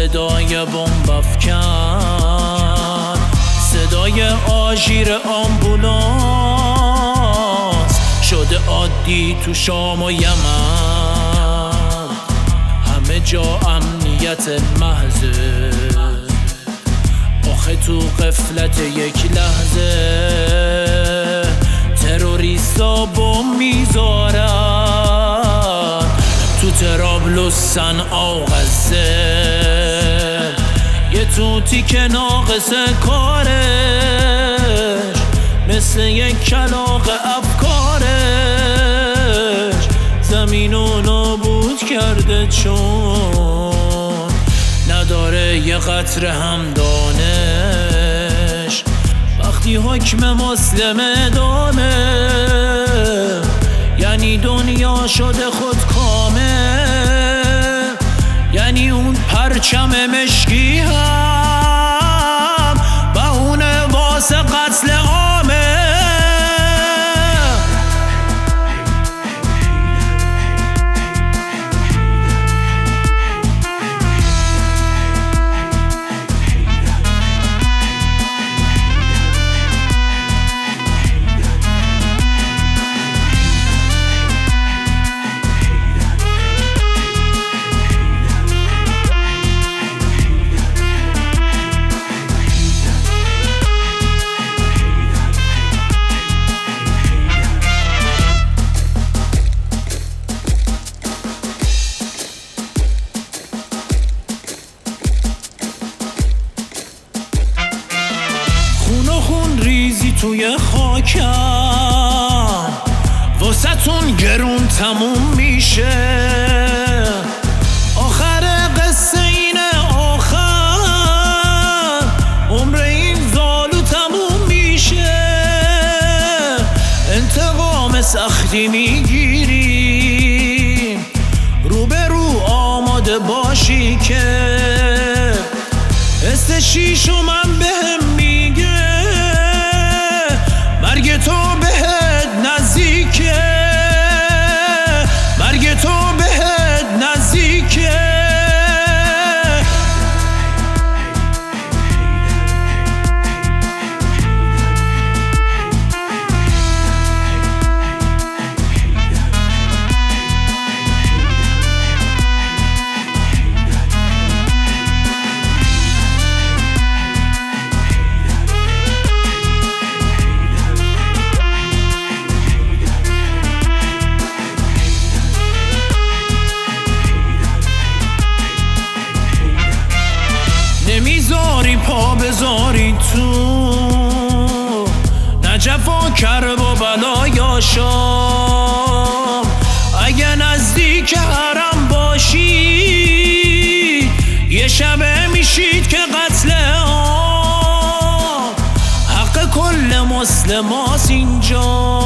صدای بمب افکن، صدای آژیر آمبولانس شده عادی تو شام و یمن. همه جا امنیت محضه، آخه تو غفلت یک لحظه تروریستا بمب میذارن تو طرابلس، صنعا و غزه. یه توتی که ناقص کارش مثل یک کلاغ افکارش زمینو نابود کرده، چون نداره یه قطره هم دانش. وقتی حکم مسلم دامه یعنی دنیا شده خودکامه، یعنی اون پرچم مشکی هم بهونه واسه قتل عامه. خون ریزی توی خاکم واسه تون گرون تموم میشه. آخر قصه اینه، آخر عمر این زالو تموم میشه. انتقام سختی میگیریم، روبرو آماده باشی که استشیش و من بهم مرگ تو بهت نزدیکه، مرگ تو بهت نزدیکه. نمیذاری پا بذاری تو نجفا کرب و بلایا شام. اگه نزدیک حرم باشی یه شبه میشید که قتل عام. حق کل مسلم هاست اینجا،